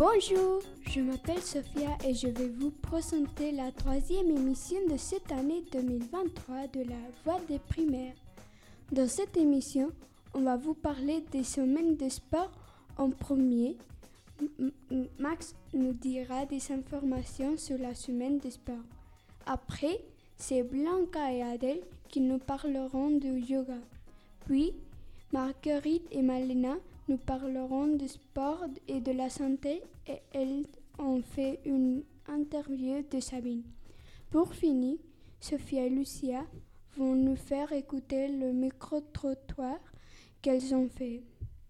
Bonjour, je m'appelle Sophia et je vais vous présenter la 3e émission de cette année 2023 de la Voix des primaires. Dans cette émission, on va vous parler des semaines de sport en premier. Max nous dira des informations sur la semaine de sport. Après, c'est Blanca et Adèle qui nous parleront du yoga. Puis, Marguerite et Malena nous parleront du sport et de la santé et elles ont fait une interview de Sabine. Pour finir, Sophia et Lucia vont nous faire écouter le micro-trottoir qu'elles ont fait.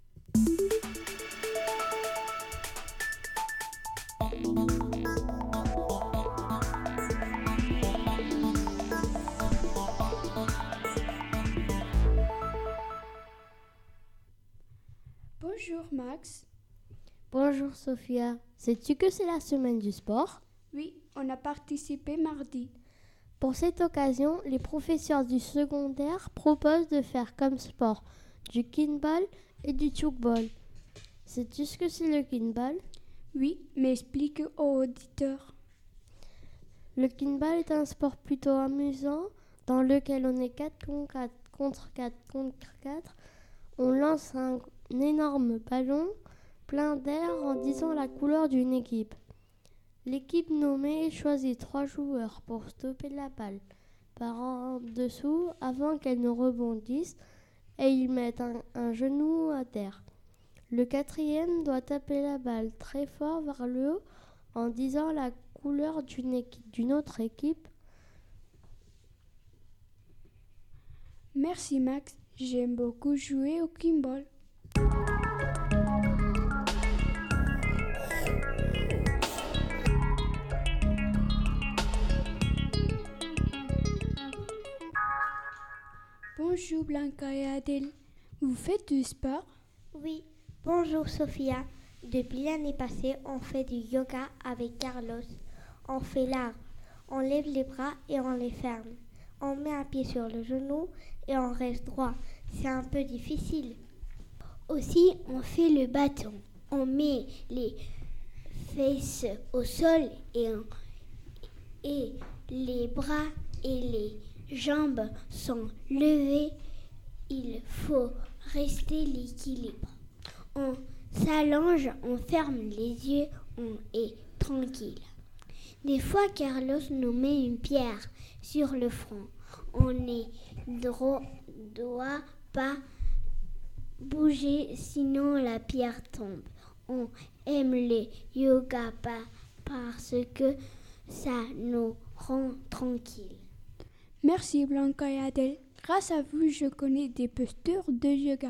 Bonjour Max. Bonjour Sophia. Sais-tu que c'est la semaine du sport? Oui, on a participé mardi. Pour cette occasion, les professeurs du secondaire proposent de faire comme sport du kickball et du tchoukball. Sais-tu ce que c'est le kickball? Oui, mais explique aux auditeurs. Le kickball est un sport plutôt amusant dans lequel on est 4 contre 4 contre 4. On lance un énorme ballon plein d'air en disant la couleur d'une équipe. L'équipe nommée choisit 3 joueurs pour stopper la balle par en dessous avant qu'elle ne rebondisse et ils mettent un genou à terre. Le 4e doit taper la balle très fort vers le haut en disant la couleur d'une autre équipe. Merci Max, j'aime beaucoup jouer au kickball. Bonjour Blanca et Adèle, vous faites du sport? Oui, bonjour Sophia. Depuis l'année passée, on fait du yoga avec Carlos. On fait l'arbre, on lève les bras et on les ferme. On met un pied sur le genou et on reste droit. C'est un peu difficile. Aussi, on fait le bâton. On met les fesses au sol et les bras et les jambes sont levées. Il faut rester l'équilibre. On s'allonge, on ferme les yeux, on est tranquille. Des fois, Carlos nous met une pierre sur le front. On ne doit pas bouger, sinon la pierre tombe. On aime le yoga parce que ça nous rend tranquille. Merci Blanca et Adèle. Grâce à vous, je connais des postures de yoga.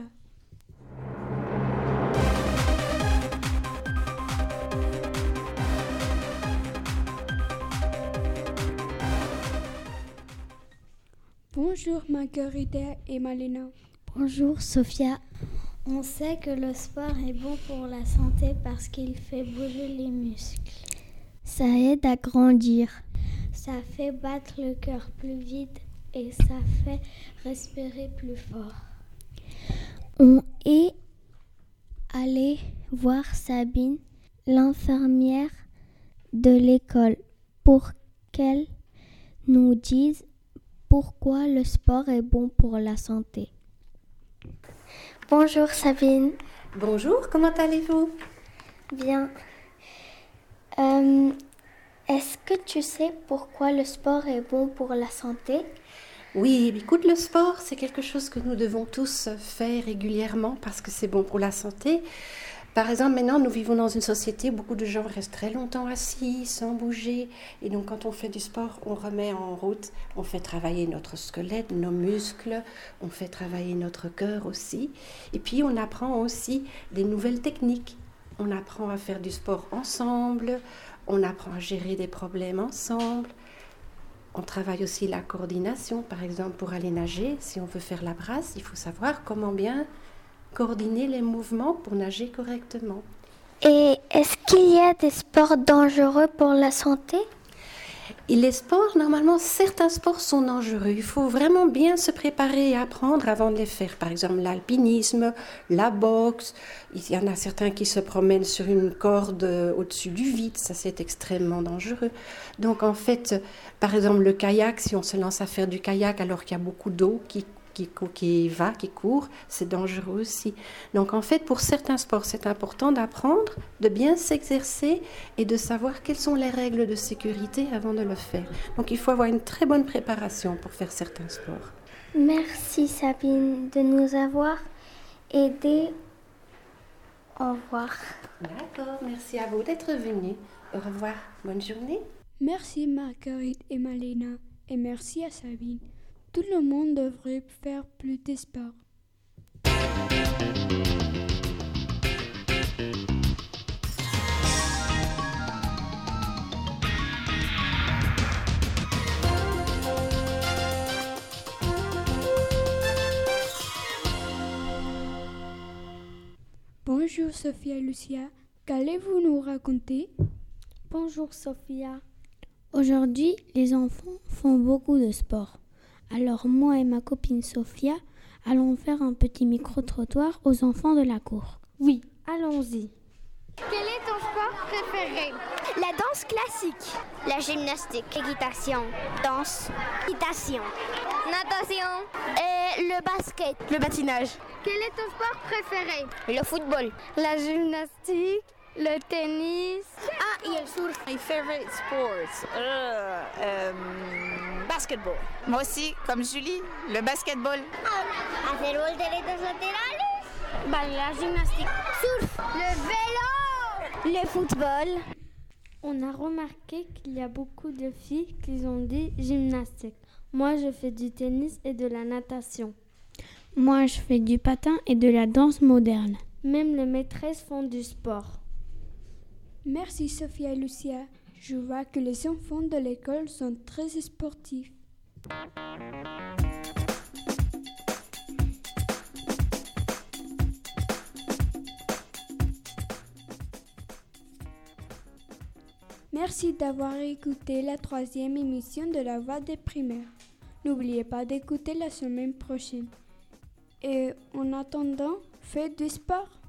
Bonjour Marguerite et Malena. Bonjour Sophia. On sait que le sport est bon pour la santé parce qu'il fait bouger les muscles. Ça aide à grandir. Ça fait battre le cœur plus vite et ça fait respirer plus fort. On est allé voir Sabine, l'infirmière de l'école, pour qu'elle nous dise pourquoi le sport est bon pour la santé. Bonjour Sabine. Bonjour, comment allez-vous? Bien. Est-ce que tu sais pourquoi le sport est bon pour la santé? Oui, écoute, le sport, c'est quelque chose que nous devons tous faire régulièrement parce que c'est bon pour la santé. Par exemple, maintenant, nous vivons dans une société où beaucoup de gens restent très longtemps assis, sans bouger. Et donc, quand on fait du sport, on remet en route, on fait travailler notre squelette, nos muscles, on fait travailler notre cœur aussi. Et puis, on apprend aussi des nouvelles techniques. On apprend à faire du sport ensemble, on apprend à gérer des problèmes ensemble. On travaille aussi la coordination, par exemple, pour aller nager. Si on veut faire la brasse, il faut savoir comment bien coordonner les mouvements pour nager correctement. Et est-ce qu'il y a des sports dangereux pour la santé? Et les sports, normalement, certains sports sont dangereux. Il faut vraiment bien se préparer et apprendre avant de les faire. Par exemple, l'alpinisme, la boxe. Il y en a certains qui se promènent sur une corde au-dessus du vide. Ça, c'est extrêmement dangereux. Donc, en fait, par exemple, le kayak, si on se lance à faire du kayak alors qu'il y a beaucoup d'eau qui court, c'est dangereux aussi. Donc en fait, pour certains sports, c'est important d'apprendre, de bien s'exercer et de savoir quelles sont les règles de sécurité avant de le faire. Donc il faut avoir une très bonne préparation pour faire certains sports. Merci Sabine de nous avoir aidés. Au revoir. D'accord, merci à vous d'être venus. Au revoir, bonne journée. Merci Marguerite et Malena et merci à Sabine. Tout le monde devrait faire plus de sport. Bonjour Sophia et Lucia, qu'allez-vous nous raconter? Bonjour Sophia. Aujourd'hui, les enfants font beaucoup de sport. Alors moi et ma copine Sophia allons faire un petit micro-trottoir aux enfants de la cour. Oui, allons-y. Quel est ton sport préféré? La danse classique, la gymnastique, équitation, danse, équitation, natation et le basket, le patinage. Quel est ton sport préféré? Le football, la gymnastique, le tennis. Ah, et le surf. My favorite sports, basketball. Moi aussi, comme Julie, le basketball. Hacer volteretas laterales. La gymnastique. Surf. Le vélo. Le football. On a remarqué qu'il y a beaucoup de filles qui ont dit gymnastique. Moi, je fais du tennis et de la natation. Moi, je fais du patin et de la danse moderne. Même les maîtresses font du sport. Merci Sophia et Lucia. Je vois que les enfants de l'école sont très sportifs. Merci d'avoir écouté la 3e émission de La Voix des primaires. N'oubliez pas d'écouter la semaine prochaine. Et en attendant, faites du sport.